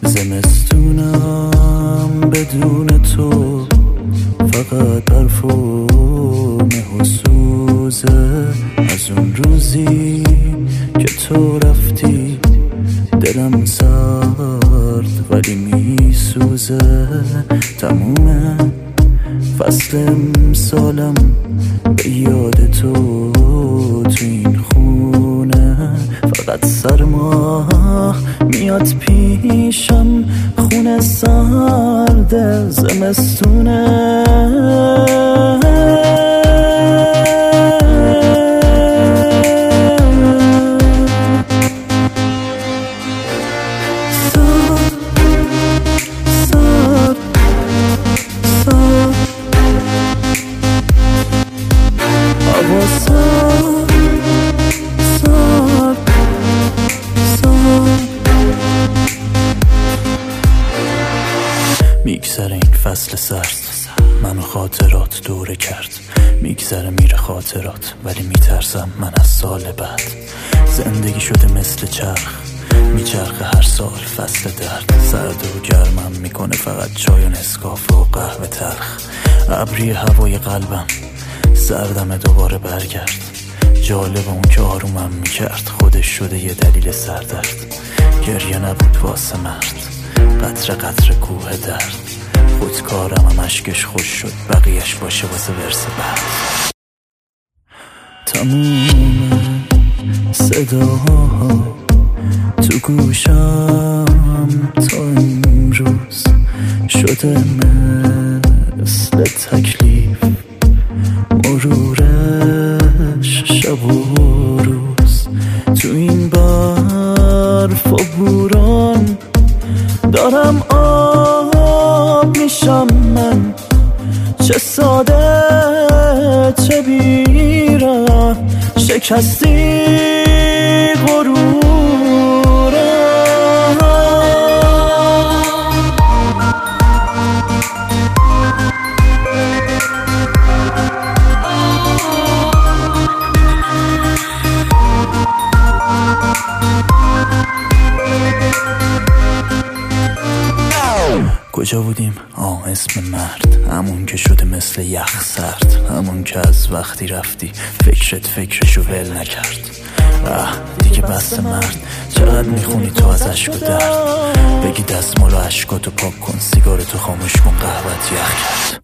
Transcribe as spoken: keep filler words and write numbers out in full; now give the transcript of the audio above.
زمستونم بدون تو فقط برف و مه و سوزه. از اون روزی که تو رفتی دلم سرد ولی می سوزه. تمومه فصل امسالم به یاد تو تو این خونه. فقط سرما میاد پیشم، خونه سرد زمستونه. میگذره این فصل سرد منو خاطرات دوره کرد. میگذره میره خاطرات ولی میترسم من از سال بعد. زندگی شده مثل چرخ میچرخه هر سال فصل درد. سرد و گرمم میکنه فقط چای و نسکافه و قهوه تلخ. ابری هوای قلبم سردم دوباره برگرد. جالب اون که آرومم میکرد خودش شده یه دلیل سردرد. گریه نبود واسه مرد، قطره قطره کوه درد. خودکارم هم اشکش خوش شد بقیهش باشه واسه ورس بعد. تموم صداها تو گوشم تا امروز شده مثل تکلیف. مرورش شب و روز تو این برف و بوران دارم آب میشم من. چه ساده چه بیره شکستی غرورم. کجا بودیم؟ آه اسم مرد، همون که شده مثل یخ سرد. همون که از وقتی رفتی فکرت فکرشو ول نکرد. اه دیگه بس مرد، چقدر میخونی تو از عشق و درد. بگی دستمالو عشقاتو پاک کن، سیگارتو خاموش کن، قهوت یخ کرد.